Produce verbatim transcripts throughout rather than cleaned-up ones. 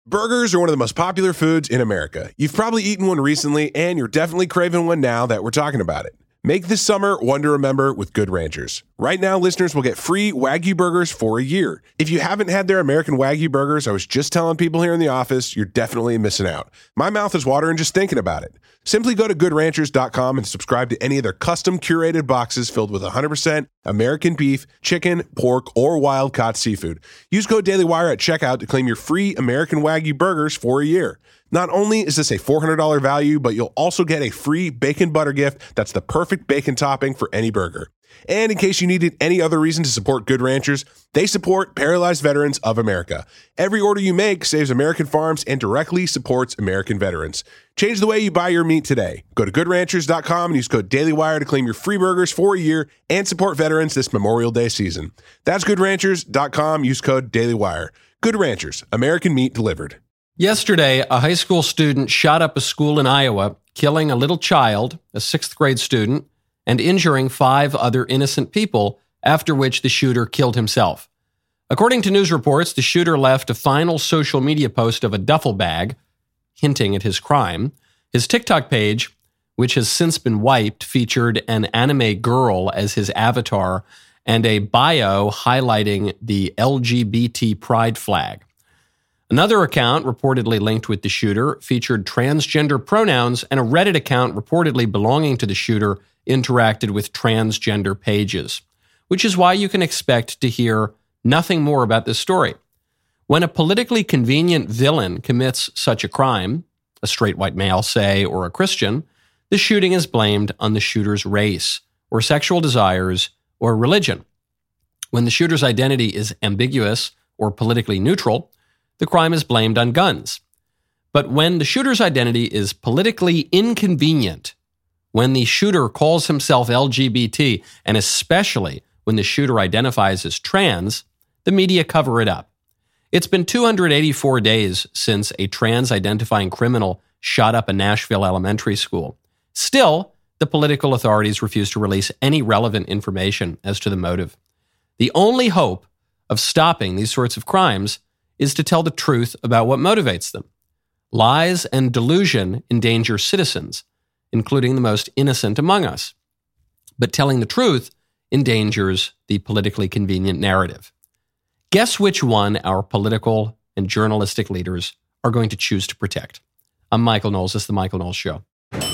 Burgers are one of the most popular foods in America. You've probably eaten one recently, and you're definitely craving one now that we're talking about it. Make this summer one to remember with Good Ranchers. Right now, listeners will get free Wagyu burgers for a year. If you haven't had their American Wagyu burgers, I was just telling people here in the office, you're definitely missing out. My mouth is watering just thinking about it. Simply go to good ranchers dot com and subscribe to any of their custom curated boxes filled with one hundred percent American beef, chicken, pork, or wild-caught seafood. Use code DailyWire at checkout to claim your free American Wagyu burgers for a year. Not only is this a four hundred dollars value, but you'll also get a free bacon butter gift that's the perfect bacon topping for any burger. And in case you needed any other reason to support Good Ranchers, they support Paralyzed Veterans of America. Every order you make saves American farms and directly supports American veterans. Change the way you buy your meat today. Go to good ranchers dot com and use code DailyWire to claim your free burgers for a year and support veterans this Memorial Day season. That's good ranchers dot com. Use code DailyWire. Good Ranchers, American meat delivered. Yesterday, a high school student shot up a school in Iowa, killing a little child, a sixth grade student, and injuring five other innocent people, after which the shooter killed himself. According to news reports, the shooter left a final social media post of a duffel bag, hinting at his crime. His TikTok page, which has since been wiped, featured an anime girl as his avatar and a bio highlighting the L G B T pride flag. Another account, reportedly linked with the shooter, featured transgender pronouns, and a Reddit account reportedly belonging to the shooter interacted with transgender pages, which is why you can expect to hear nothing more about this story. When a politically convenient villain commits such a crime, a straight white male, say, or a Christian, the shooting is blamed on the shooter's race, or sexual desires, or religion. When the shooter's identity is ambiguous or politically neutral, the crime is blamed on guns. But when the shooter's identity is politically inconvenient, when the shooter calls himself L G B T, and especially when the shooter identifies as trans, the media cover it up. It's been two hundred eighty-four days since a trans-identifying criminal shot up a Nashville elementary school. Still, the political authorities refuse to release any relevant information as to the motive. The only hope of stopping these sorts of crimes is to tell the truth about what motivates them. Lies and delusion endanger citizens, including the most innocent among us. But telling the truth endangers the politically convenient narrative. Guess which one our political and journalistic leaders are going to choose to protect. I'm Michael Knowles. This is The Michael Knowles Show.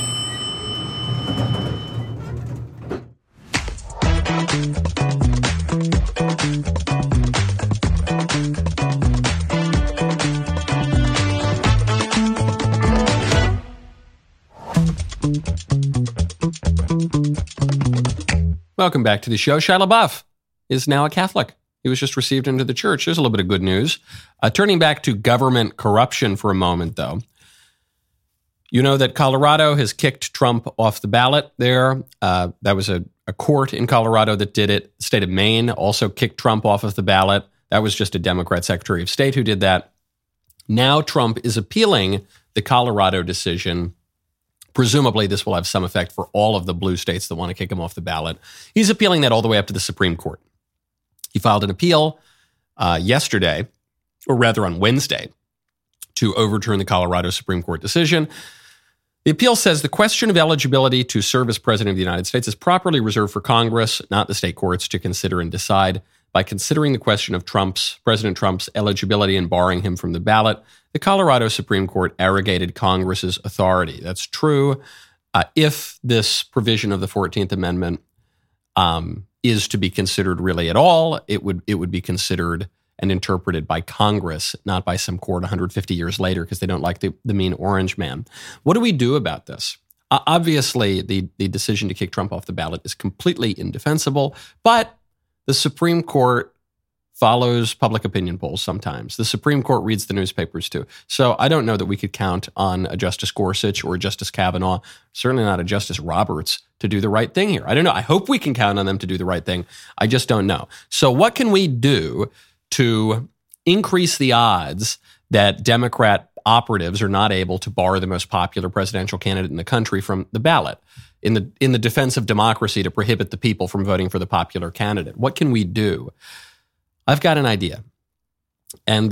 Welcome back to the show. Shia LaBeouf is now a Catholic. He was just received into the church. There's a little bit of good news. Uh, turning back to government corruption for a moment, though. You know that Colorado has kicked Trump off the ballot there. Uh, that was a, a court in Colorado that did it. The state of Maine also kicked Trump off of the ballot. That was just a Democrat Secretary of State who did that. Now Trump is appealing the Colorado decision. Presumably, this will have some effect for all of the blue states that want to kick him off the ballot. He's appealing that all the way up to the Supreme Court. He filed an appeal uh, yesterday, or rather on Wednesday, to overturn the Colorado Supreme Court decision. The appeal says the question of eligibility to serve as president of the United States is properly reserved for Congress, not the state courts, to consider and decide. By considering the question of Trump's, President Trump's eligibility and barring him from the ballot, the Colorado Supreme Court arrogated Congress's authority. That's true. Uh, if this provision of the fourteenth Amendment um, is to be considered really at all, it would it would be considered and interpreted by Congress, not by some court one hundred fifty years later, because they don't like the, the mean orange man. What do we do about this? Uh, obviously, the, the decision to kick Trump off the ballot is completely indefensible, but the Supreme Court follows public opinion polls sometimes. The Supreme Court reads the newspapers too. So I don't know that we could count on a Justice Gorsuch or a Justice Kavanaugh, certainly not a Justice Roberts, to do the right thing here. I don't know. I hope we can count on them to do the right thing. I just don't know. So what can we do to increase the odds that Democrat operatives are not able to bar the most popular presidential candidate in the country from the ballot? In the in the defense of democracy, to prohibit the people from voting for the popular candidate. What can we do? I've got an idea. And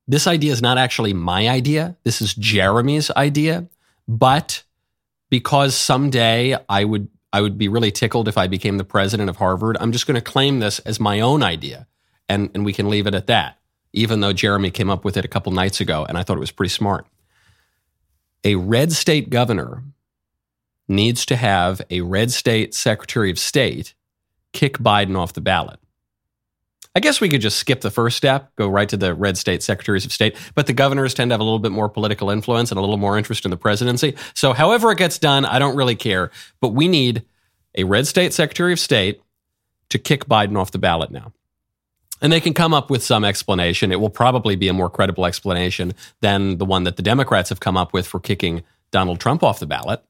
this idea is not actually my idea. This is Jeremy's idea. But because someday I would I would be really tickled if I became the president of Harvard, I'm just going to claim this as my own idea. And, and we can leave it at that, even though Jeremy came up with it a couple nights ago, and I thought it was pretty smart. A red state governor needs to have a red state secretary of state kick Biden off the ballot. I guess we could just skip the first step, go right to the red state secretaries of state, but the governors tend to have a little bit more political influence and a little more interest in the presidency. So however it gets done, I don't really care, but we need a red state secretary of state to kick Biden off the ballot now. And they can come up with some explanation. It will probably be a more credible explanation than the one that the Democrats have come up with for kicking Donald Trump off the ballot.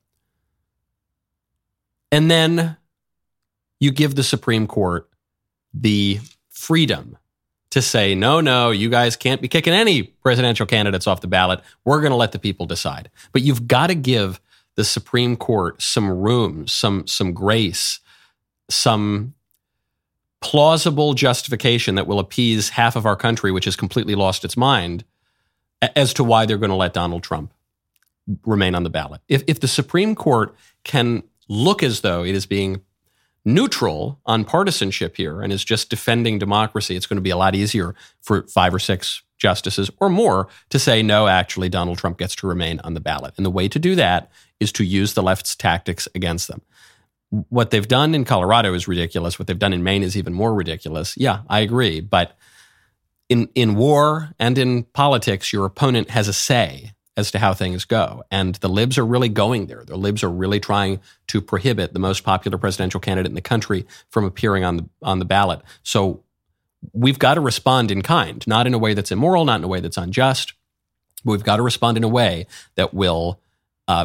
And then you give the Supreme Court the freedom to say, no, no, you guys can't be kicking any presidential candidates off the ballot. We're going to let the people decide. But you've got to give the Supreme Court some room, some, some grace, some plausible justification that will appease half of our country, which has completely lost its mind, as to why they're going to let Donald Trump remain on the ballot. If, if the Supreme Court can look as though it is being neutral on partisanship here and is just defending democracy, it's going to be a lot easier for five or six justices or more to say, no, actually, Donald Trump gets to remain on the ballot. And the way to do that is to use the left's tactics against them. What they've done in Colorado is ridiculous. What they've done in Maine is even more ridiculous. Yeah, I agree. But in, in war and in politics, your opponent has a say as to how things go. And the libs are really going there. The libs are really trying to prohibit the most popular presidential candidate in the country from appearing on the on the ballot. So we've got to respond in kind, not in a way that's immoral, not in a way that's unjust. But we've got to respond in a way that will, uh,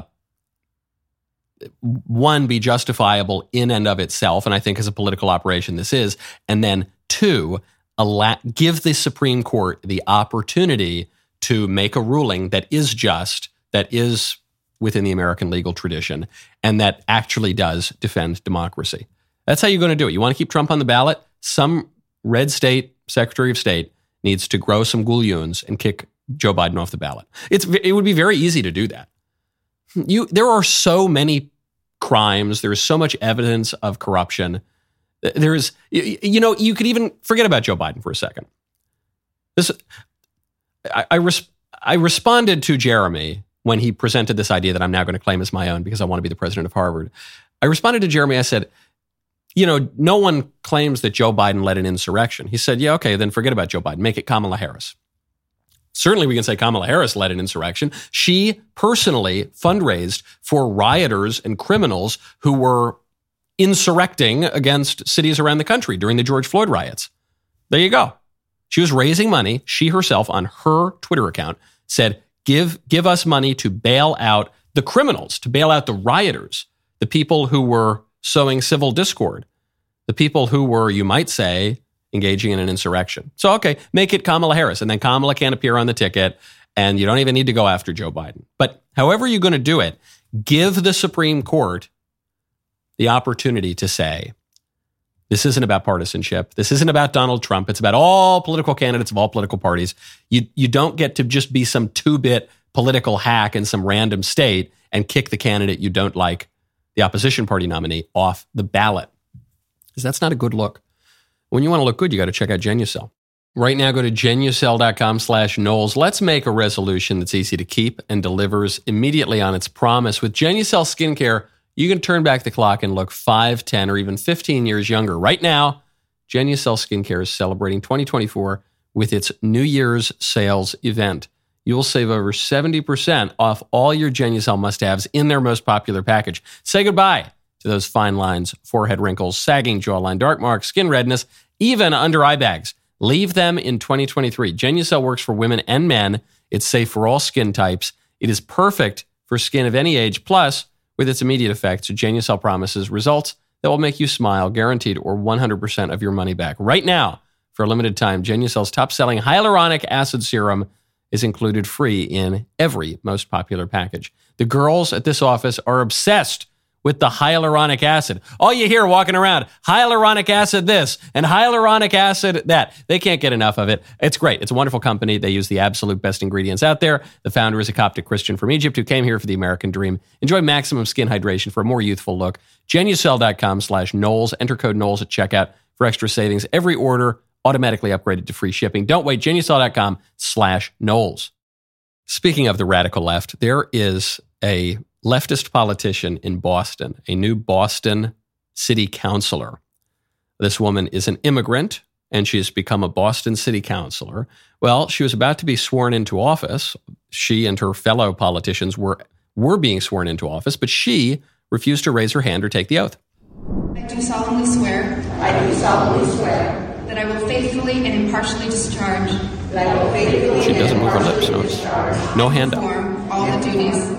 one, be justifiable in and of itself, and I think as a political operation this is, and then two, allow, give the Supreme Court the opportunity to make a ruling that is just, that is within the American legal tradition, and that actually does defend democracy. That's how you're going to do it. You want to keep Trump on the ballot? Some red state secretary of state needs to grow some goulions and kick Joe Biden off the ballot. It's it would be very easy to do that. You there are so many crimes. There is so much evidence of corruption. There is, you know, you could even forget about Joe Biden for a second. This. I, I, res- I responded to Jeremy when he presented this idea that I'm now going to claim as my own because I want to be the president of Harvard. I responded to Jeremy. I said, you know, no one claims that Joe Biden led an insurrection. He said, yeah, okay, then forget about Joe Biden. Make it Kamala Harris. Certainly we can say Kamala Harris led an insurrection. She personally fundraised for rioters and criminals who were insurrecting against cities around the country during the George Floyd riots. There you go. She was raising money. She herself, on her Twitter account, said, give, give us money to bail out the criminals, to bail out the rioters, the people who were sowing civil discord, the people who were, you might say, engaging in an insurrection. So, okay, make it Kamala Harris, and then Kamala can't appear on the ticket, and you don't even need to go after Joe Biden. But however you're going to do it, give the Supreme Court the opportunity to say, this isn't about partisanship. This isn't about Donald Trump. It's about all political candidates of all political parties. You you don't get to just be some two-bit political hack in some random state and kick the candidate you don't like, the opposition party nominee, off the ballot. Because that's not a good look. When you want to look good, you got to check out Genucel. Right now, go to Genucel.com slash Knowles. Let's make a resolution that's easy to keep and delivers immediately on its promise. With Genucel Skincare, you can turn back the clock and look five, ten, or even fifteen years younger. Right now, Genucel Skincare is celebrating twenty twenty-four with its New Year's sales event. You will save over seventy percent off all your Genucel must-haves in their most popular package. Say goodbye to those fine lines, forehead wrinkles, sagging jawline, dark marks, skin redness, even under eye bags. Leave them in twenty twenty-three. Genucel works for women and men. It's safe for all skin types. It is perfect for skin of any age. Plus, with its immediate effects, Genucel promises results that will make you smile, guaranteed, or one hundred percent of your money back. Right now, for a limited time, Genucel's top-selling hyaluronic acid serum is included free in every most popular package. The girls at this office are obsessed with the hyaluronic acid. All you hear walking around, hyaluronic acid this and hyaluronic acid that. They can't get enough of it. It's great. It's a wonderful company. They use the absolute best ingredients out there. The founder is a Coptic Christian from Egypt who came here for the American dream. Enjoy maximum skin hydration for a more youthful look. Genucel.com slash Knowles. Enter code Knowles at checkout for extra savings. Every order automatically upgraded to free shipping. Don't wait. Genucel.com slash Knowles. Speaking of the radical left, there is a leftist politician in Boston, a new Boston city councilor. This woman is an immigrant, and she has become a Boston city councilor. Well, she was about to be sworn into office. She and her fellow politicians were, were being sworn into office, but she refused to raise her hand or take the oath. I do solemnly swear. I do solemnly swear. That I will faithfully and impartially discharge. That I will faithfully She doesn't move her lips. No, no hand up. Perform all the duties.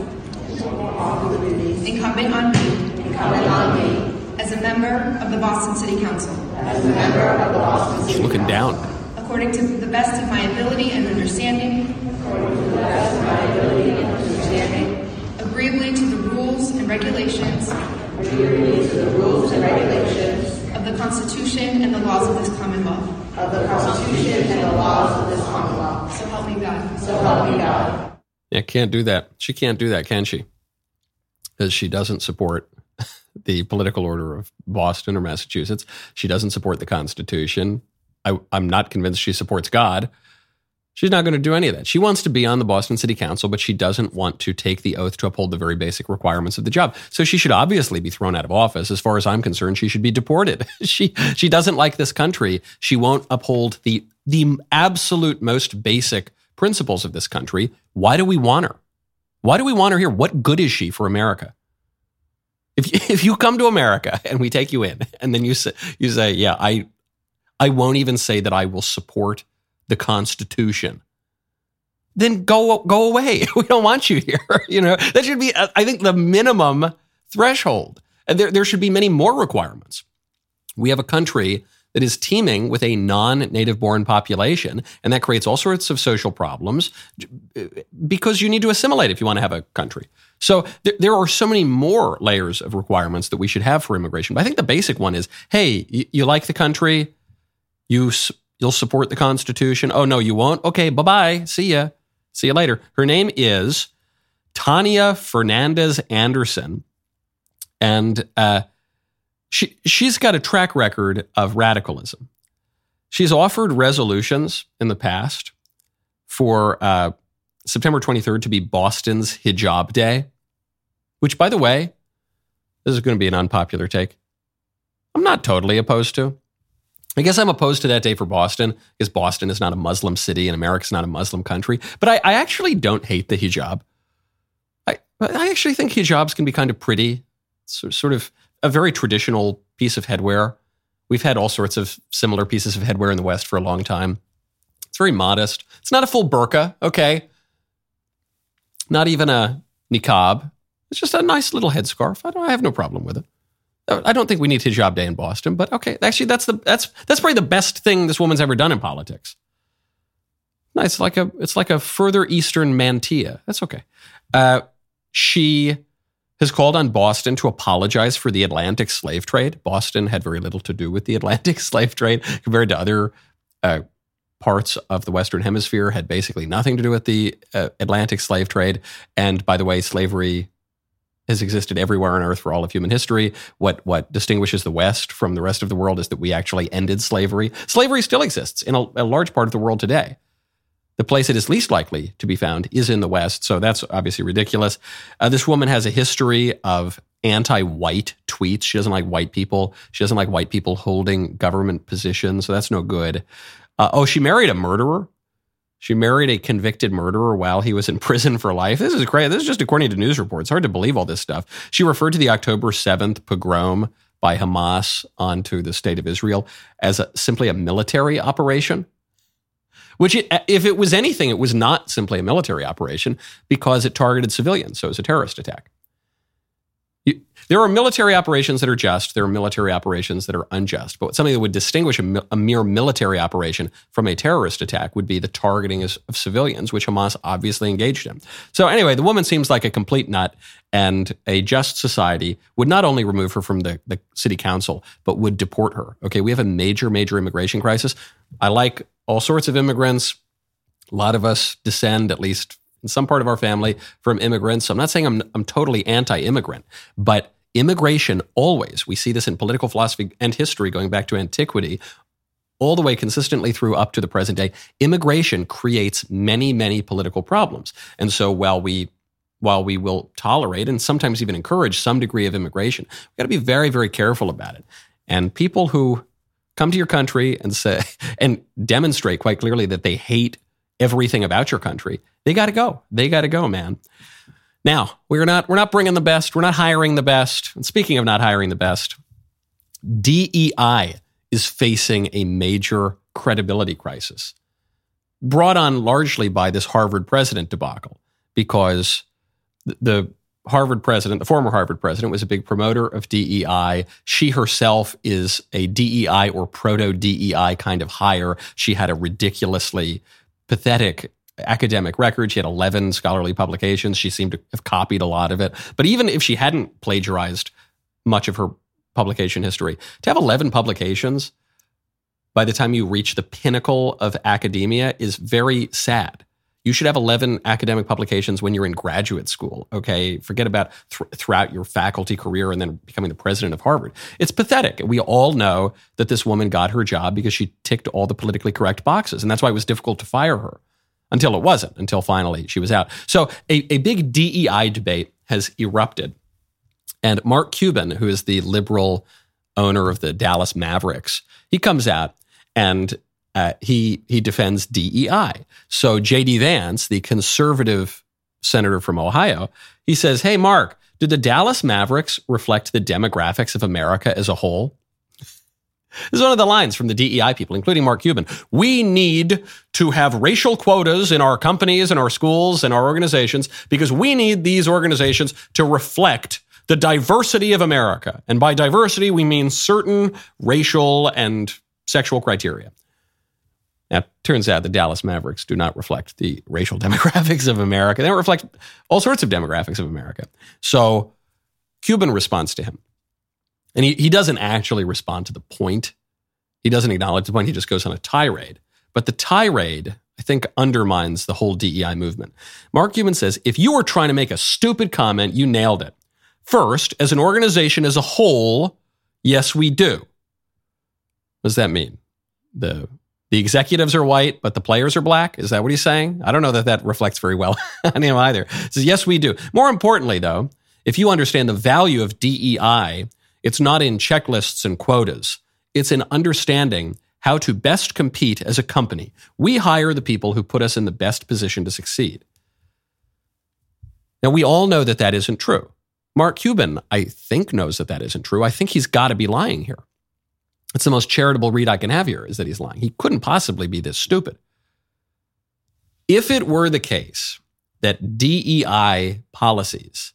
All the duties. Incumbent on me. Incumbent on me. As a member of the Boston City Council. As a member of the Boston City She's looking down. According to the best of my ability and understanding. According to the best of my ability and understanding. Agreeably to the rules and regulations. Agreeably to the rules and regulations. Of the Constitution and the laws of this Commonwealth. Of the Constitution and the laws of this Commonwealth. So help me God. So help me God. Yeah, can't do that. She can't do that, can she? Because she doesn't support the political order of Boston or Massachusetts. She doesn't support the Constitution. I, I'm not convinced she supports God. She's not going to do any of that. She wants to be on the Boston City Council, but she doesn't want to take the oath to uphold the very basic requirements of the job. So she should obviously be thrown out of office. As far as I'm concerned, she should be deported. she she doesn't like this country. She won't uphold the the absolute most basic principles of this country. Why do we want her? Why do we want her here? What good is she for America? If you, if you come to America and we take you in, and then you say, you say, yeah, I I won't even say that I will support the Constitution, then go go away. We don't want you here. You know, that should be, I think, the minimum threshold. And there, there should be many more requirements. We have a country that is teeming with a non-native born population, and that creates all sorts of social problems because you need to assimilate if you want to have a country. So there, there are so many more layers of requirements that we should have for immigration. But I think the basic one is, hey, you, you like the country? You You'll support the Constitution? Oh, no, you won't? Okay, bye-bye. See ya. See you later. Her name is Tania Fernandez Anderson. And uh, she, she's got a track record of radicalism. She's offered resolutions in the past for uh, September twenty-third to be Boston's Hijab Day, which, by the way, this is going to be an unpopular take. I'm not totally opposed to. I guess I'm opposed to that day for Boston because Boston is not a Muslim city and America's not a Muslim country. But I, I actually don't hate the hijab. I, I actually think hijabs can be kind of pretty. It's sort of a very traditional piece of headwear. We've had all sorts of similar pieces of headwear in the West for a long time. It's very modest. It's not a full burqa, okay? Not even a niqab. It's just a nice little headscarf. I don't. I have no problem with it. I don't think we need Hijab Day in Boston, but okay. Actually, that's the that's that's probably the best thing this woman's ever done in politics. Nice, like a it's like a further Eastern mantilla. That's okay. Uh, she has called on Boston to apologize for the Atlantic slave trade. Boston had very little to do with the Atlantic slave trade compared to other uh, parts of the Western Hemisphere. Had basically nothing to do with the uh, Atlantic slave trade. And by the way, slavery has existed everywhere on earth for all of human history. What what distinguishes the West from the rest of the world is that we actually ended slavery. Slavery still exists in a, a large part of the world today. The place it is least likely to be found is in the West, so that's obviously ridiculous. Uh, this woman has a history of anti-white tweets. She doesn't like white people. She doesn't like white people holding government positions, so that's no good. Uh, oh, she married a murderer. She married a convicted murderer while he was in prison for life. This is crazy. This is just according to news reports. It's hard to believe all this stuff. She referred to the October seventh pogrom by Hamas onto the state of Israel as a, simply a military operation, which it, if it was anything, it was not simply a military operation because it targeted civilians. So it was a terrorist attack. You, there are military operations that are just. There are military operations that are unjust. But something that would distinguish a, a mere military operation from a terrorist attack would be the targeting of, of civilians, which Hamas obviously engaged in. So anyway, the woman seems like a complete nut, and a just society would not only remove her from the, the city council, but would deport her. Okay, we have a major, major immigration crisis. I like all sorts of immigrants. A lot of us descend, at least in some part of our family, from immigrants. So I'm not saying I'm, I'm totally anti-immigrant, but immigration always, we see this in political philosophy and history going back to antiquity, all the way consistently through up to the present day, immigration creates many, many political problems. And so while we while we will tolerate and sometimes even encourage some degree of immigration, we've got to be very, very careful about it. And people who come to your country and say and demonstrate quite clearly that they hate everything about your country, they got to go. They got to go, man. Now, we're not we're not bringing the best. We're not hiring the best. And speaking of not hiring the best, D E I is facing a major credibility crisis, brought on largely by this Harvard president debacle, because the Harvard president, the former Harvard president, was a big promoter of D E I. She herself is a D E I or proto-D E I kind of hire. She had a ridiculously pathetic academic record. She had eleven scholarly publications. She seemed to have copied a lot of it. But even if she hadn't plagiarized much of her publication history, to have eleven publications by the time you reach the pinnacle of academia is very sad. You should have eleven academic publications when you're in graduate school, okay? Forget about th- throughout your faculty career and then becoming the president of Harvard. It's pathetic. We all know that this woman got her job because she ticked all the politically correct boxes, and that's why it was difficult to fire her. Until it wasn't, until finally she was out. So a, a big D E I debate has erupted. And Mark Cuban, who is the liberal owner of the Dallas Mavericks, he comes out and uh, he he defends D E I. So J D Vance, the conservative senator from Ohio, he says, hey, Mark, do the Dallas Mavericks reflect the demographics of America as a whole? This is one of the lines from the D E I people, including Mark Cuban. We need to have racial quotas in our companies and our schools and our organizations because we need these organizations to reflect the diversity of America. And by diversity, we mean certain racial and sexual criteria. Now, it turns out the Dallas Mavericks do not reflect the racial demographics of America. They don't reflect all sorts of demographics of America. So Cuban responds to him. And he, he doesn't actually respond to the point. He doesn't acknowledge the point. He just goes on a tirade. But the tirade, I think, undermines the whole D E I movement. Mark Cuban says, if you were trying to make a stupid comment, you nailed it. First, as an organization as a whole, yes, we do. What does that mean? The, the executives are white, but the players are black? Is that what he's saying? I don't know that that reflects very well on him either. He says, yes, we do. More importantly, though, if you understand the value of D E I, it's not in checklists and quotas. It's in understanding how to best compete as a company. We hire the people who put us in the best position to succeed. Now, we all know that that isn't true. Mark Cuban, I think, knows that that isn't true. I think he's got to be lying here. It's the most charitable read I can have here, is that he's lying. He couldn't possibly be this stupid. If it were the case that D E I policies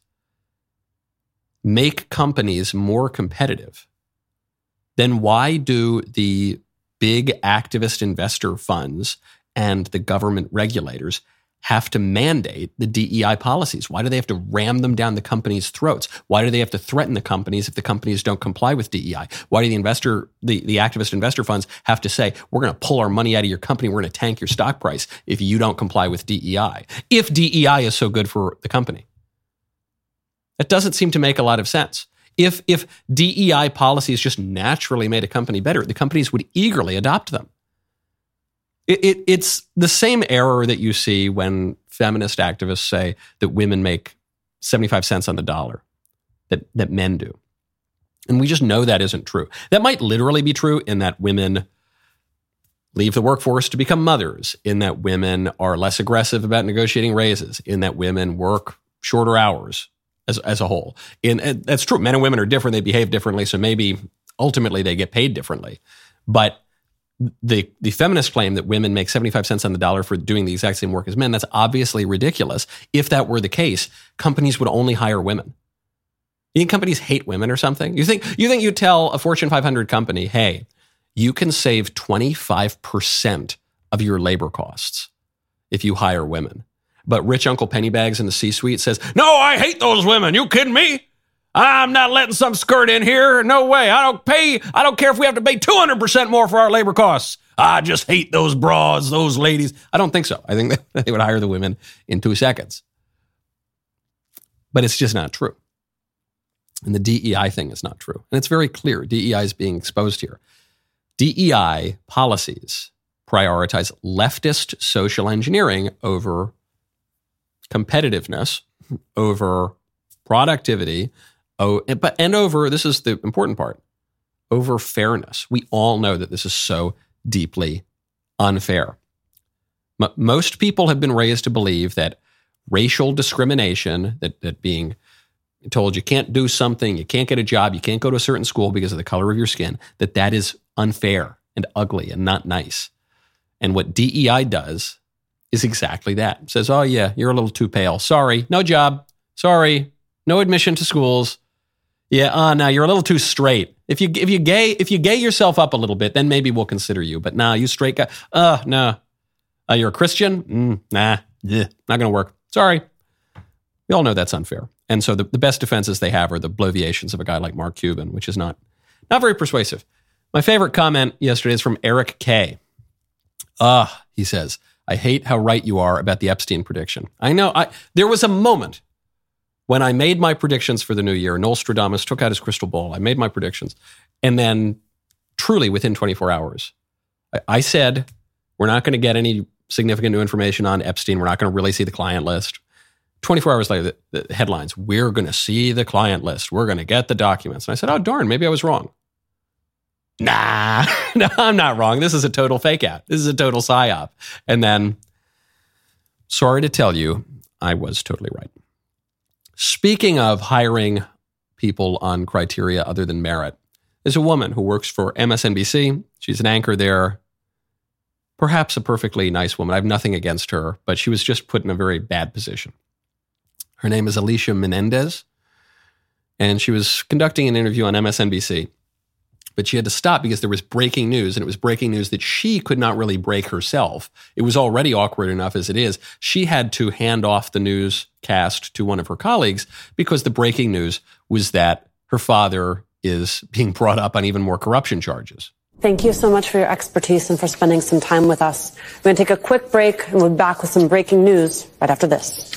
make companies more competitive, then why do the big activist investor funds and the government regulators have to mandate the D E I policies? Why do they have to ram them down the companies' throats? Why do they have to threaten the companies if the companies don't comply with D E I? Why do the investor, the, the activist investor funds have to say, we're going to pull our money out of your company, we're going to tank your stock price if you don't comply with D E I, if D E I is so good for the company? That doesn't seem to make a lot of sense. If, if D E I policies just naturally made a company better, the companies would eagerly adopt them. It, it, it's the same error that you see when feminist activists say that women make seventy-five cents on the dollar, that, that men do. And we just know that isn't true. That might literally be true in that women leave the workforce to become mothers, in that women are less aggressive about negotiating raises, in that women work shorter hours as, as a whole. And, and that's true. Men and women are different. They behave differently. So maybe ultimately they get paid differently. But the, the feminist claim that women make seventy-five cents on the dollar for doing the exact same work as men, that's obviously ridiculous. If that were the case, companies would only hire women. You think companies hate women or something? You think you think you tell a Fortune five hundred company, hey, you can save twenty-five percent of your labor costs if you hire women. But rich Uncle Pennybags in the C-suite says, no, I hate those women. You kidding me? I'm not letting some skirt in here. No way. I don't pay. I don't care if we have to pay two hundred percent more for our labor costs. I just hate those broads, those ladies. I don't think so. I think they would hire the women in two seconds. But it's just not true. And the D E I thing is not true. And it's very clear. D E I is being exposed here. D E I policies prioritize leftist social engineering over competitiveness, over productivity, oh, but and over, this is the important part, over fairness. We all know that this is so deeply unfair. M- most people have been raised to believe that racial discrimination, that, that being told you can't do something, you can't get a job, you can't go to a certain school because of the color of your skin, that that is unfair and ugly and not nice. And what D E I does is exactly that. It says, oh yeah, you're a little too pale. Sorry, no job. Sorry, no admission to schools. Yeah, uh, no, you're a little too straight. If you if you gay if you gay yourself up a little bit, then maybe we'll consider you. But nah, you straight guy. Uh, no. Uh, you're a Christian? Mm, nah, yeah, not going to work. Sorry. We all know that's unfair. And so the, the best defenses they have are the bloviations of a guy like Mark Cuban, which is not, not very persuasive. My favorite comment yesterday is from Eric K. Ah, he says, I hate how right you are about the Epstein prediction. I know. I there was a moment when I made my predictions for the new year. Nostradamus took out his crystal ball. I made my predictions. And then truly within twenty-four hours, I, I said, we're not going to get any significant new information on Epstein. We're not going to really see the client list. twenty-four hours later, the, the headlines, we're going to see the client list. We're going to get the documents. And I said, oh, darn, maybe I was wrong. Nah, no, I'm not wrong. This is a total fake out. This is a total psyop. And then, sorry to tell you, I was totally right. Speaking of hiring people on criteria other than merit, there's a woman who works for M S N B C. She's an anchor there. Perhaps a perfectly nice woman. I have nothing against her, but she was just put in a very bad position. Her name is Alicia Menendez, and she was conducting an interview on M S N B C. But she had to stop because there was breaking news, and it was breaking news that she could not really break herself. It was already awkward enough as it is. She had to hand off the newscast to one of her colleagues because the breaking news was that her father is being brought up on even more corruption charges. Thank you so much for your expertise and for spending some time with us. We're going to take a quick break, and we'll be back with some breaking news right after this.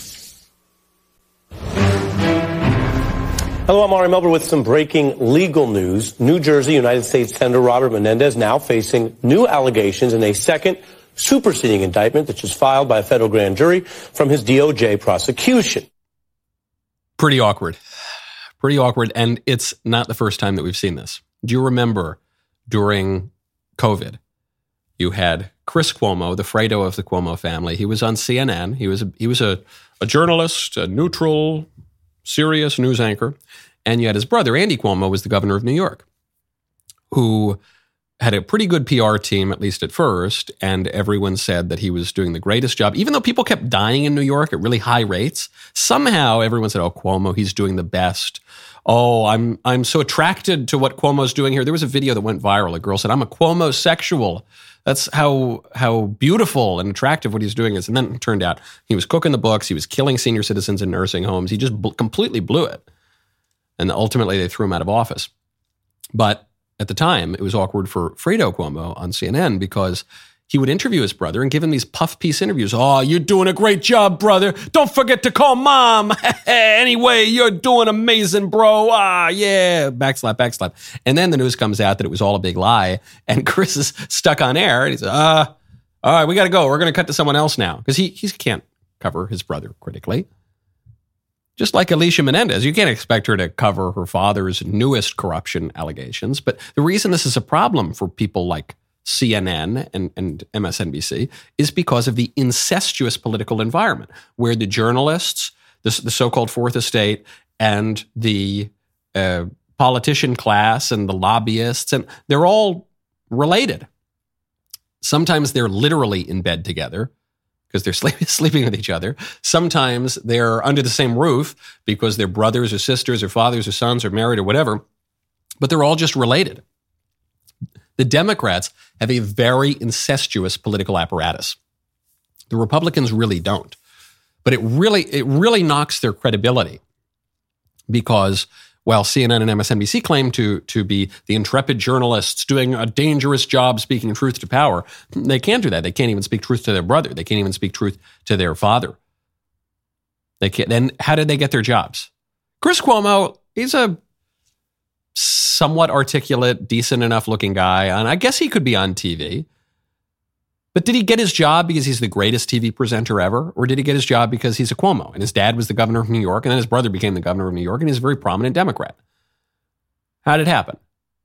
Hello, I'm Ari Melber with some breaking legal news. New Jersey United States Senator Robert Menendez now facing new allegations in a second superseding indictment that was filed by a federal grand jury from his D O J prosecution. Pretty awkward. Pretty awkward. And it's not the first time that we've seen this. Do you remember during COVID, you had Chris Cuomo, the Fredo of the Cuomo family. He was on C N N. He was a, he was a, a journalist, a neutral, serious news anchor. And you had his brother, Andy Cuomo, was the governor of New York, who had a pretty good P R team, at least at first. And everyone said that he was doing the greatest job. Even though people kept dying in New York at really high rates, somehow everyone said, oh, Cuomo, he's doing the best. Oh, I'm I'm so attracted to what Cuomo's doing here. There was a video that went viral. A girl said, I'm a Cuomo-sexual. That's how how beautiful and attractive what he's doing is. And then it turned out he was cooking the books. He was killing senior citizens in nursing homes. He just bl- completely blew it. And ultimately, they threw him out of office. But at the time, it was awkward for Fredo Cuomo on C N N because he would interview his brother and give him these puff piece interviews. Oh, you're doing a great job, brother. Don't forget to call mom. Anyway, you're doing amazing, bro. Ah, yeah. Backslap, backslap. And then the news comes out that it was all a big lie. And Chris is stuck on air. And he says, uh, all right, we got to go. We're going to cut to someone else now. Because he, he can't cover his brother critically. Just like Alicia Menendez, you can't expect her to cover her father's newest corruption allegations. But the reason this is a problem for people like C N N and, and M S N B C is because of the incestuous political environment where the journalists, the, the so-called Fourth Estate, and the uh, politician class and the lobbyists, and they're all related. Sometimes they're literally in bed together because they're sleep, sleeping with each other. Sometimes they're under the same roof because they're brothers or sisters or fathers or sons or married or whatever, but they're all just related. The Democrats have a very incestuous political apparatus. The Republicans really don't. But it really, it really knocks their credibility because while C N N and M S N B C claim to, to be the intrepid journalists doing a dangerous job speaking truth to power, they can't do that. They can't even speak truth to their brother. They can't even speak truth to their father. They can't. Then how did they get their jobs? Chris Cuomo, he's a somewhat articulate, decent enough looking guy, and I guess he could be on T V. But did he get his job because he's the greatest T V presenter ever? Or did he get his job because he's a Cuomo and his dad was the governor of New York and then his brother became the governor of New York and he's a very prominent Democrat? How did it happen?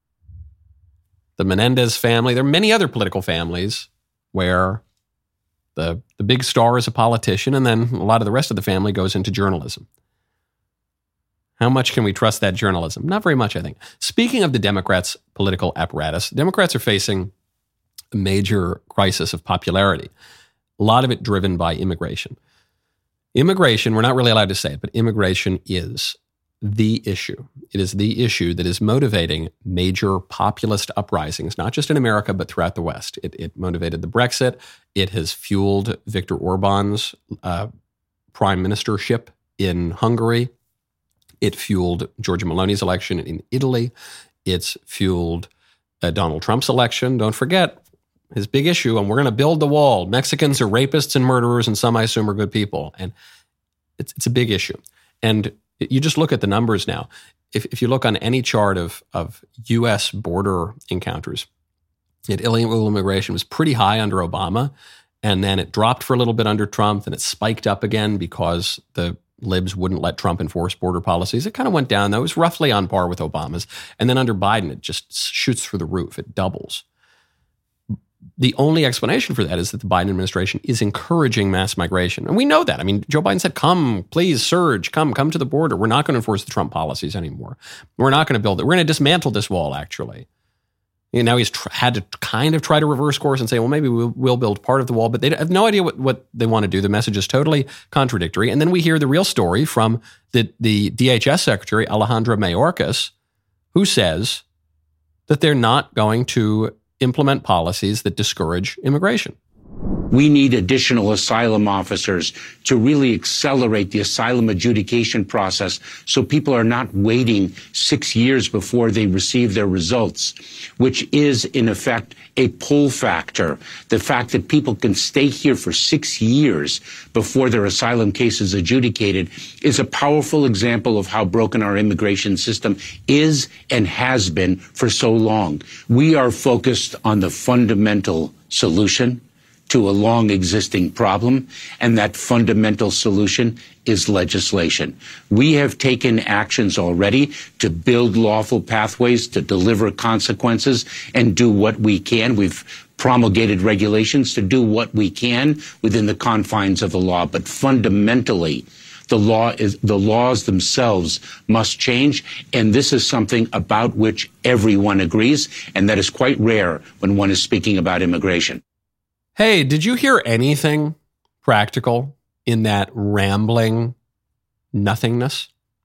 The Menendez family, there are many other political families where the, the big star is a politician and then a lot of the rest of the family goes into journalism. How much can we trust that journalism? Not very much, I think. Speaking of the Democrats' political apparatus, Democrats are facing a major crisis of popularity, a lot of it driven by immigration. Immigration, we're not really allowed to say it, but immigration is the issue. It is the issue that is motivating major populist uprisings, not just in America, but throughout the West. It, it motivated the Brexit. It has fueled Viktor Orban's uh, prime ministership in Hungary. It fueled Giorgia Meloni's election in Italy. It's fueled uh, Donald Trump's election. Don't forget, his big issue, and we're going to build the wall. Mexicans are rapists and murderers, and some I assume are good people. And it's it's a big issue. And you just look at the numbers now. If if you look on any chart of, of U S border encounters, it, illegal immigration was pretty high under Obama, and then it dropped for a little bit under Trump, and it spiked up again because the libs wouldn't let Trump enforce border policies. It kind of went down, though. It was roughly on par with Obama's. And then under Biden, it just shoots through the roof. It doubles. The only explanation for that is that the Biden administration is encouraging mass migration. And we know that. I mean, Joe Biden said, come, please, surge, come, come to the border. We're not going to enforce the Trump policies anymore. We're not going to build it. We're going to dismantle this wall, actually. And now he's tr- had to kind of try to reverse course and say, well, maybe we'll, we'll build part of the wall. But they have no idea what, what they want to do. The message is totally contradictory. And then we hear the real story from the, the D H S Secretary, Alejandro Mayorkas, who says that they're not going to implement policies that discourage immigration. We need additional asylum officers to really accelerate the asylum adjudication process so people are not waiting six years before they receive their results, which is, in effect, a pull factor. The fact that people can stay here for six years before their asylum case is adjudicated is a powerful example of how broken our immigration system is and has been for so long. We are focused on the fundamental solution to a long existing problem, and that fundamental solution is legislation. We have taken actions already to build lawful pathways, to deliver consequences, and do what we can. We've promulgated regulations to do what we can within the confines of the law, but fundamentally, the law is, the laws themselves must change, and this is something about which everyone agrees, and that is quite rare when one is speaking about immigration. Hey, did you hear anything practical in that rambling nothingness?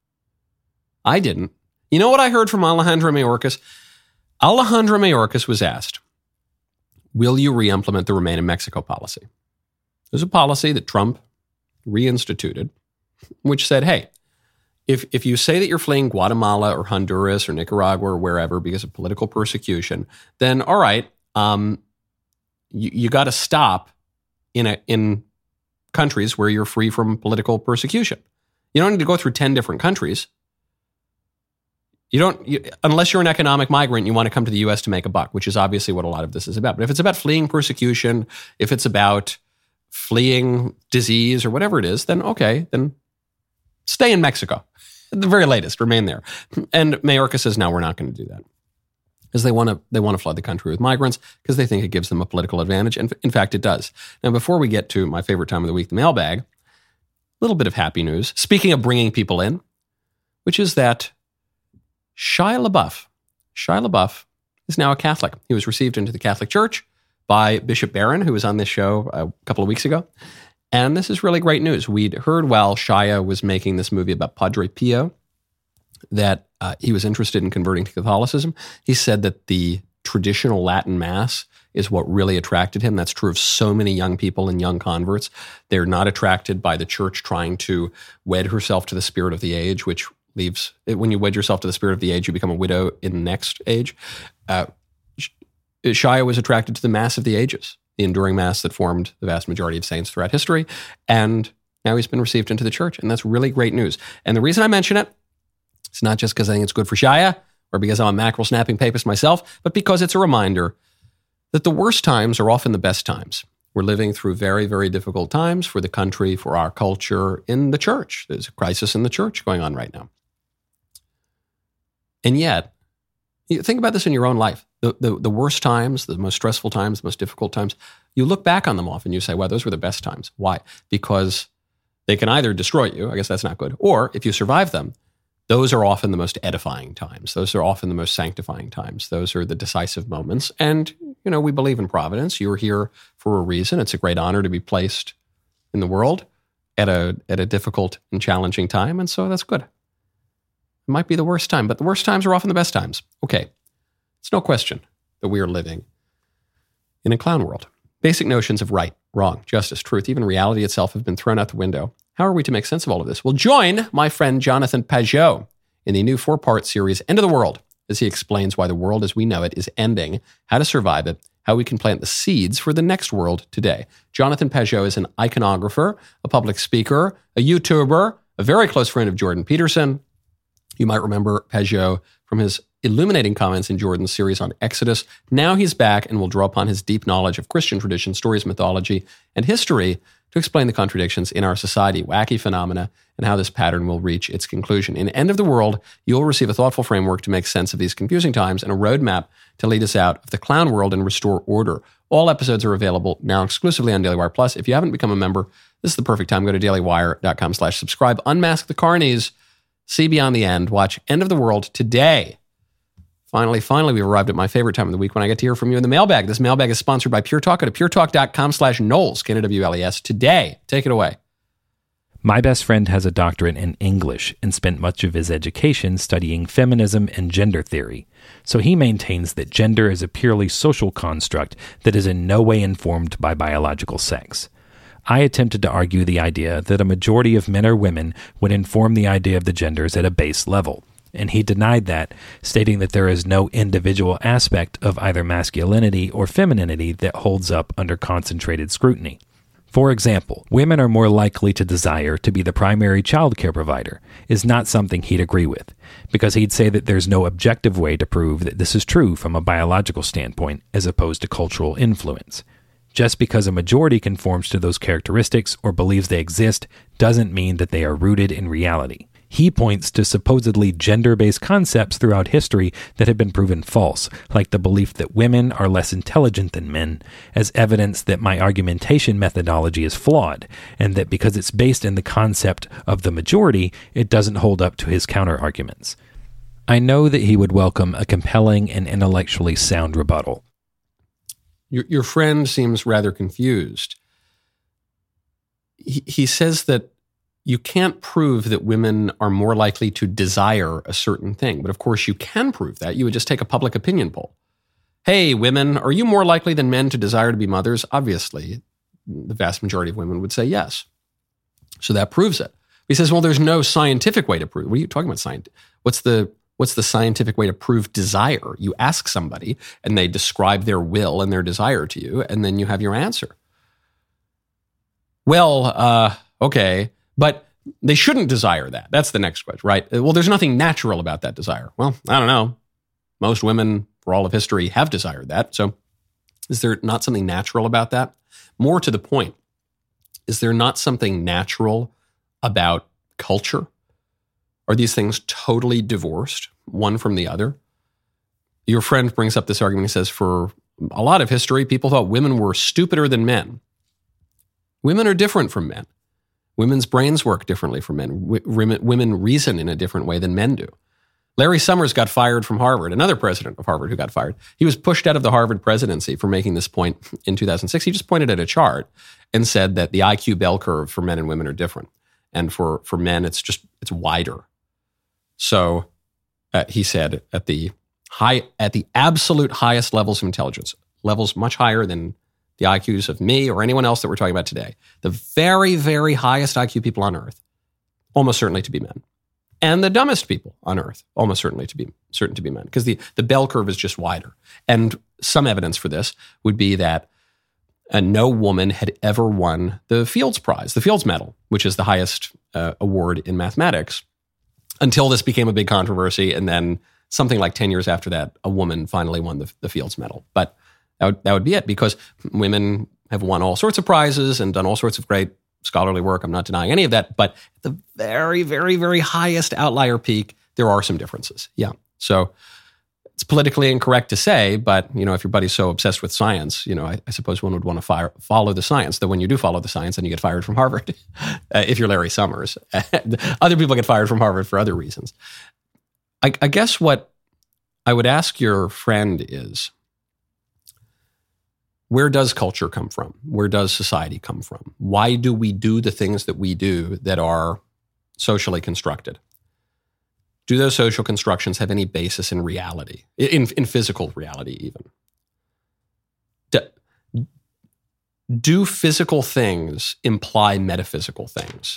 I didn't. You know what I heard from Alejandro Mayorkas? Alejandro Mayorkas was asked, will you re-implement the Remain in Mexico policy? There's a policy that Trump reinstituted, which said, hey, if, if you say that you're fleeing Guatemala or Honduras or Nicaragua or wherever because of political persecution, then all right, um, You, you got to stop in a, in countries where you're free from political persecution. You don't need to go through ten different countries. You don't, you, unless you're an economic migrant, you want to come to the U S to make a buck, which is obviously what a lot of this is about. But if it's about fleeing persecution, if it's about fleeing disease or whatever it is, then okay, then stay in Mexico. At the very latest, remain there. And Mayorkas says, no, we're not going to do that. Because they want to they want to flood the country with migrants because they think it gives them a political advantage. And in fact, it does. Now, before we get to my favorite time of the week, the mailbag, a little bit of happy news. Speaking of bringing people in, which is that Shia LaBeouf, Shia LaBeouf is now a Catholic. He was received into the Catholic Church by Bishop Barron, who was on this show a couple of weeks ago. And this is really great news. We'd heard while Shia was making this movie about Padre Pio that uh, he was interested in converting to Catholicism. He said that the traditional Latin Mass is what really attracted him. That's true of so many young people and young converts. They're not attracted by the church trying to wed herself to the spirit of the age, which leaves, when you wed yourself to the spirit of the age, you become a widow in the next age. Uh, Shia was attracted to the Mass of the Ages, the enduring Mass that formed the vast majority of saints throughout history. And now he's been received into the church. And that's really great news. And the reason I mention it, it's not just because I think it's good for Shia or because I'm a mackerel snapping papist myself, but because it's a reminder that the worst times are often the best times. We're living through very, very difficult times for the country, for our culture, in the church. There's a crisis in the church going on right now. And yet, you think about this in your own life. The, the, the worst times, the most stressful times, the most difficult times, you look back on them often and you say, wow, those were the best times. Why? Because they can either destroy you, I guess that's not good, or if you survive them, those are often the most edifying times. Those are often the most sanctifying times. Those are the decisive moments. And, you know, we believe in providence. You're here for a reason. It's a great honor to be placed in the world at a at a difficult and challenging time. And so that's good. It might be the worst time, but the worst times are often the best times. Okay. It's no question that we are living in a clown world. Basic notions of right, wrong, justice, truth, even reality itself have been thrown out the window. How are we to make sense of all of this? Well, join my friend Jonathan Pageau in the new four-part series, End of the World, as he explains why the world as we know it is ending, how to survive it, how we can plant the seeds for the next world today. Jonathan Pageau is an iconographer, a public speaker, a YouTuber, a very close friend of Jordan Peterson. You might remember Pageau from his illuminating comments in Jordan's series on Exodus. Now he's back and will draw upon his deep knowledge of Christian tradition, stories, mythology, and history to explain the contradictions in our society, wacky phenomena, and how this pattern will reach its conclusion. In End of the World, you'll receive a thoughtful framework to make sense of these confusing times and a roadmap to lead us out of the clown world and restore order. All episodes are available now exclusively on Daily Wire Plus. If you haven't become a member, this is the perfect time. Go to dailywire.com slash subscribe. Unmask the carnies. See beyond the end. Watch End of the World today. Finally, finally, we've arrived at my favorite time of the week when I get to hear from you in the mailbag. This mailbag is sponsored by Pure Talk. Go to puretalk.com slash Knowles, K N O W L E S, today. Take it away. My best friend has a doctorate in English and spent much of his education studying feminism and gender theory. So he maintains that gender is a purely social construct that is in no way informed by biological sex. I attempted to argue the idea that a majority of men or women would inform the idea of the genders at a base level. And he denied that, stating that there is no individual aspect of either masculinity or femininity that holds up under concentrated scrutiny. For example, women are more likely to desire to be the primary child care provider is not something he'd agree with, because he'd say that there's no objective way to prove that this is true from a biological standpoint as opposed to cultural influence. Just because a majority conforms to those characteristics or believes they exist doesn't mean that they are rooted in reality. He points to supposedly gender-based concepts throughout history that have been proven false, like the belief that women are less intelligent than men, as evidence that my argumentation methodology is flawed, and that because it's based in the concept of the majority, it doesn't hold up to his counter-arguments. I know that he would welcome a compelling and intellectually sound rebuttal. Your, your friend seems rather confused. He, he says that you can't prove that women are more likely to desire a certain thing. But of course, you can prove that. You would just take a public opinion poll. Hey, women, are you more likely than men to desire to be mothers? Obviously, the vast majority of women would say yes. So that proves it. He says, well, there's no scientific way to prove. What are you talking about? Science? What's the what's the scientific way to prove desire? You ask somebody, and they describe their will and their desire to you, and then you have your answer. Well, uh, okay. But they shouldn't desire that. That's the next question, right? Well, there's nothing natural about that desire. Well, I don't know. Most women, for all of history, have desired that. So is there not something natural about that? More to the point, is there not something natural about culture? Are these things totally divorced, one from the other? Your friend brings up this argument. He says, for a lot of history, people thought women were stupider than men. Women are different from men. Women's brains work differently from men. W- women reason in a different way than men do. Larry Summers got fired from Harvard, another president of Harvard who got fired. He was pushed out of the Harvard presidency for making this point in two thousand six. He just pointed at a chart and said that the I Q bell curve for men and women are different. And for, for men, it's just, it's wider. So uh, he said at the high, at the absolute highest levels of intelligence, levels much higher than the I Qs of me or anyone else that we're talking about today, the very, very highest I Q people on earth, almost certainly to be men. And the dumbest people on earth, almost certainly to be certain to be men, because the, the bell curve is just wider. And some evidence for this would be that uh, no woman had ever won the Fields Prize, the Fields Medal, which is the highest uh, award in mathematics, until this became a big controversy. And then something like ten years after that, a woman finally won the, the Fields Medal. But that would, that would be it, because women have won all sorts of prizes and done all sorts of great scholarly work. I'm not denying any of that. But at the very, very, very highest outlier peak, there are some differences. Yeah. So it's politically incorrect to say, but, you know, if your buddy's so obsessed with science, you know, I, I suppose one would want to fire, follow the science. Though when you do follow the science, then you get fired from Harvard, uh, if you're Larry Summers. Other people get fired from Harvard for other reasons. I, I guess what I would ask your friend is, where does culture come from? Where does society come from? Why do we do the things that we do that are socially constructed? Do those social constructions have any basis in reality, in, in physical reality even? Do, do physical things imply metaphysical things?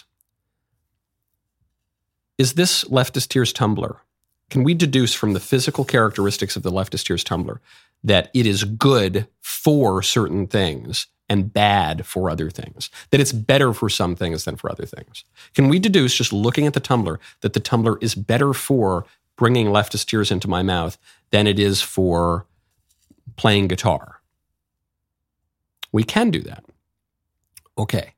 Is this leftist tears tumbler? Can we deduce from the physical characteristics of the leftist tears tumbler that it is good for certain things and bad for other things, that it's better for some things than for other things? Can we deduce, just looking at the tumbler, that the tumbler is better for bringing leftist tears into my mouth than it is for playing guitar? We can do that. Okay.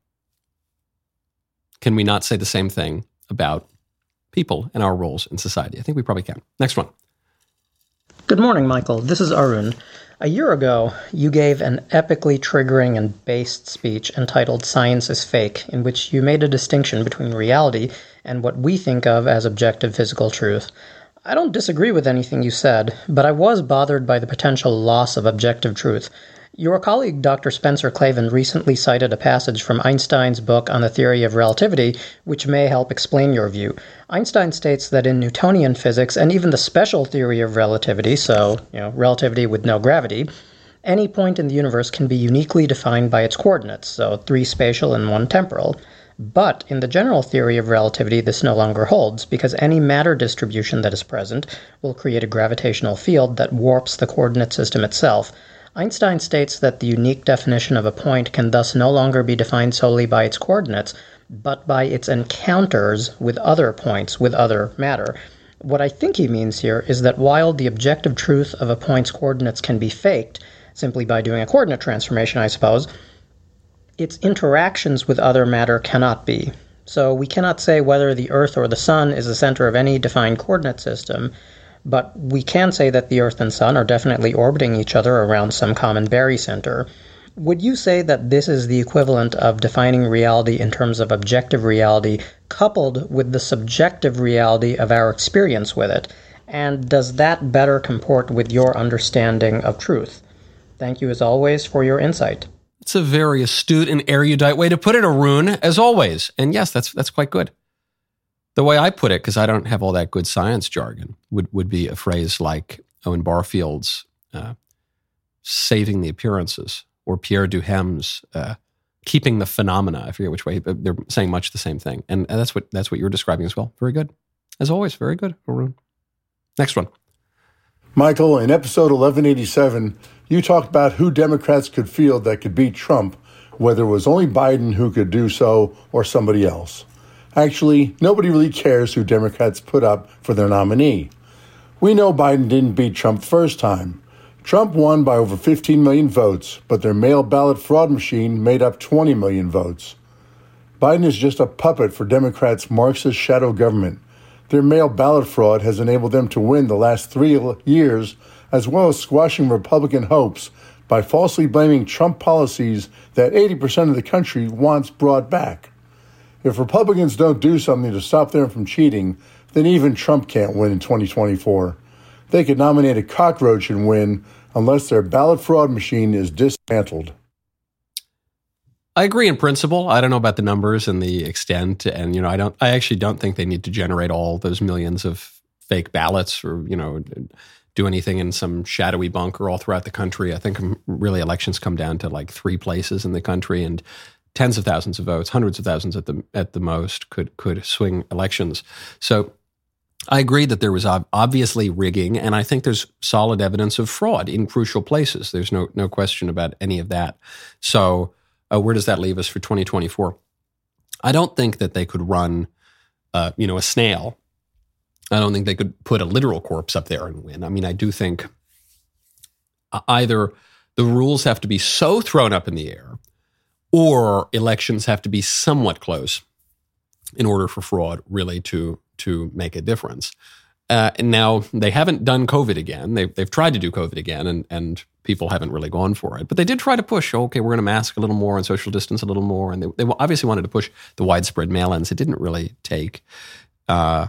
Can we not say the same thing about people and our roles in society? I think we probably can. Next one. Good morning, Michael. This is Arun. A year ago, you gave an epically triggering and based speech entitled Science is Fake, in which you made a distinction between reality and what we think of as objective physical truth. I don't disagree with anything you said, but I was bothered by the potential loss of objective truth. Your colleague, Doctor Spencer Klavan, recently cited a passage from Einstein's book on the theory of relativity, which may help explain your view. Einstein states that in Newtonian physics, and even the special theory of relativity, so, you know, relativity with no gravity, any point in the universe can be uniquely defined by its coordinates, so three spatial and one temporal. But in the general theory of relativity, this no longer holds, because any matter distribution that is present will create a gravitational field that warps the coordinate system itself. Einstein states that the unique definition of a point can thus no longer be defined solely by its coordinates, but by its encounters with other points, with other matter. What I think he means here is that while the objective truth of a point's coordinates can be faked, simply by doing a coordinate transformation, I suppose, its interactions with other matter cannot be. So we cannot say whether the Earth or the Sun is the center of any defined coordinate system, but we can say that the Earth and Sun are definitely orbiting each other around some common barycenter. Would you say that this is the equivalent of defining reality in terms of objective reality coupled with the subjective reality of our experience with it? And does that better comport with your understanding of truth? Thank you as always for your insight. It's a very astute and erudite way to put it, Arun, as always. And yes, that's that's quite good. The way I put it, because I don't have all that good science jargon, would, would be a phrase like Owen Barfield's uh, saving the appearances, or Pierre Duhem's uh, keeping the phenomena. I forget which way, but they're saying much the same thing. And that's what that's what you're describing as well. Very good. As always, very good, Arun. Next one. Michael, in episode eleven eighty-seven, you talked about who Democrats could field that could beat Trump, whether it was only Biden who could do so or somebody else. Actually, nobody really cares who Democrats put up for their nominee. We know Biden didn't beat Trump the first time. Trump won by over fifteen million votes, but their mail ballot fraud machine made up twenty million votes. Biden is just a puppet for Democrats' Marxist shadow government. Their mail ballot fraud has enabled them to win the last three years, as well as squashing Republican hopes by falsely blaming Trump policies that eighty percent of the country wants brought back. If Republicans don't do something to stop them from cheating, then even Trump can't win in twenty twenty-four. They could nominate a cockroach and win unless their ballot fraud machine is dismantled. I agree in principle. I don't know about the numbers and the extent, and you know, I don't. I actually don't think they need to generate all those millions of fake ballots, or you know, do anything in some shadowy bunker all throughout the country. I think really elections come down to like three places in the country, and tens of thousands of votes, hundreds of thousands at the at the most, could could swing elections. So I agree that there was obviously rigging, and I think there's solid evidence of fraud in crucial places. There's no no question about any of that. So. Uh, where does that leave us for twenty twenty-four? I don't think that they could run, uh, you know, a snail. I don't think they could put a literal corpse up there and win. I mean, I do think either the rules have to be so thrown up in the air, or elections have to be somewhat close in order for fraud really to to make a difference. Uh, and now they haven't done COVID again. They've, they've tried to do COVID again, and, and people haven't really gone for it. But they did try to push, okay, we're going to mask a little more and social distance a little more. And they, they obviously wanted to push the widespread mail-ins. It didn't really take. Uh,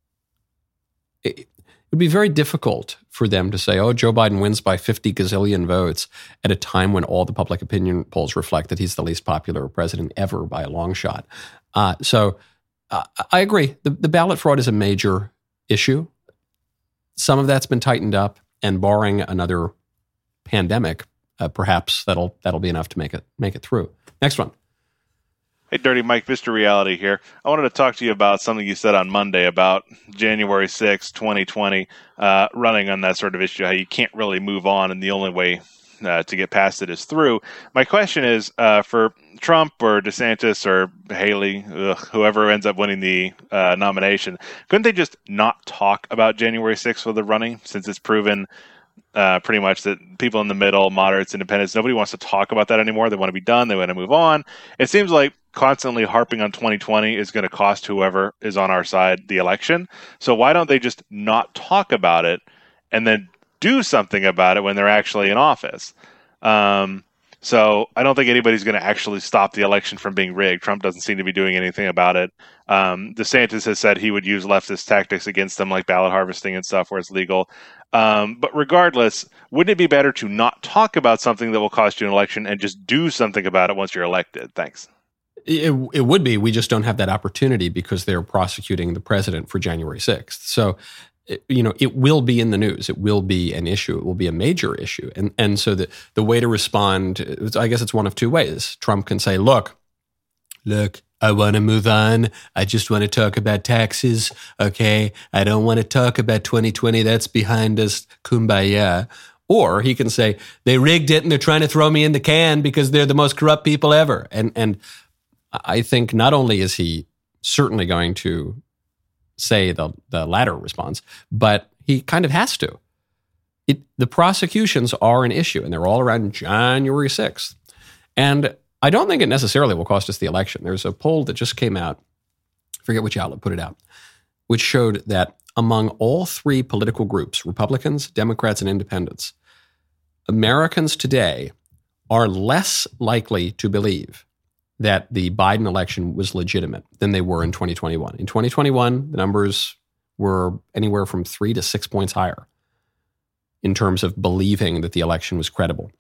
it, it would be very difficult for them to say, oh, Joe Biden wins by fifty gazillion votes at a time when all the public opinion polls reflect that he's the least popular president ever by a long shot. Uh, so uh, I agree. The, the ballot fraud is a major issue. Some of that's been tightened up, and barring another pandemic, uh, perhaps that'll that'll be enough to make it make it through. Next one. Hey, Dirty Mike, Mister Reality here. I wanted to talk to you about something you said on Monday about January sixth, twenty twenty, uh, running on that sort of issue, how you can't really move on, and the only way uh, to get past it is through. My question is, uh, for Trump or DeSantis or Haley, ugh, whoever ends up winning the uh, nomination, couldn't they just not talk about January sixth for the running, since it's proven uh, pretty much that people in the middle, moderates, independents, nobody wants to talk about that anymore. They want to be done. They want to move on. It seems like constantly harping on twenty twenty is going to cost whoever is on our side the election. So why don't they just not talk about it and then do something about it when they're actually in office? Um, so I don't think anybody's going to actually stop the election from being rigged. Trump doesn't seem to be doing anything about it. Um, DeSantis has said he would use leftist tactics against them, like ballot harvesting and stuff where it's legal. Um, but regardless, wouldn't it be better to not talk about something that will cost you an election and just do something about it once you're elected? Thanks. It, it would be. We just don't have that opportunity because they're prosecuting the president for January sixth. So, it, you know, it will be in the news. It will be an issue. It will be a major issue. And and so the, the way to respond, I guess it's one of two ways. Trump can say, look, look, I want to move on. I just want to talk about taxes. Okay. I don't want to talk about twenty twenty. That's behind us. Kumbaya. Or he can say, they rigged it and they're trying to throw me in the can because they're the most corrupt people ever. And and I think not only is he certainly going to say the, the latter response, but he kind of has to. It, the prosecutions are an issue, and they're all around January sixth. And I don't think it necessarily will cost us the election. There's a poll that just came out, I forget which outlet put it out, which showed that among all three political groups, Republicans, Democrats, and Independents, Americans today are less likely to believe that the Biden election was legitimate than they were in twenty twenty-one. In twenty twenty-one, the numbers were anywhere from three to six points higher in terms of believing that the election was credible.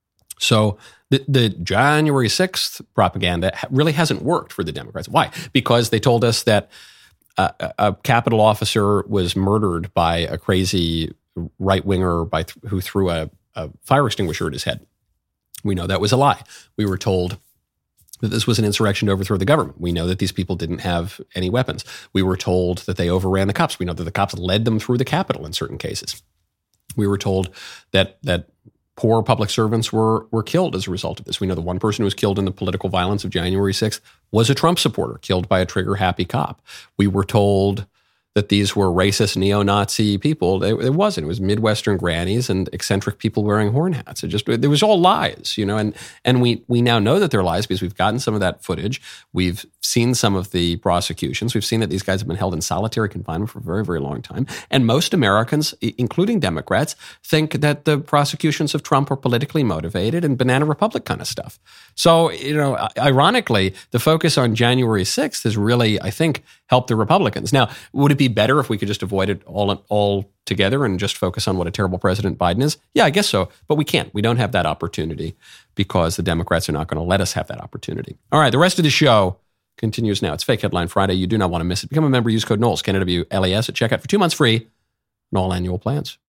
So the, the January sixth propaganda really hasn't worked for the Democrats. Why? Because they told us that uh, a Capitol officer was murdered by a crazy right-winger by th- who threw a, a fire extinguisher at his head. We know that was a lie. We were told that this was an insurrection to overthrow the government. We know that these people didn't have any weapons. We were told that they overran the cops. We know that the cops led them through the Capitol in certain cases. We were told that that poor public servants were were killed as a result of this. We know the one person who was killed in the political violence of January sixth was a Trump supporter, killed by a trigger-happy cop. We were told that these were racist neo-Nazi people. It, it wasn't. It was Midwestern grannies and eccentric people wearing horn hats. It just, it was all lies, you know, and, and we, we now know that they're lies because we've gotten some of that footage. We've seen some of the prosecutions. We've seen that these guys have been held in solitary confinement for a very, very long time. And most Americans, including Democrats, think that the prosecutions of Trump are politically motivated and Banana Republic kind of stuff. So, you know, ironically, the focus on January sixth has really, I think, help the Republicans. Now, would it be better if we could just avoid it all, all together and just focus on what a terrible President Biden is? Yeah, I guess so. But we can't. We don't have that opportunity because the Democrats are not going to let us have that opportunity. All right, the rest of the show continues now. It's Fake Headline Friday. You do not want to miss it. Become a member. Use code Knowles, K N O W L E S at checkout for two months free on all annual plans.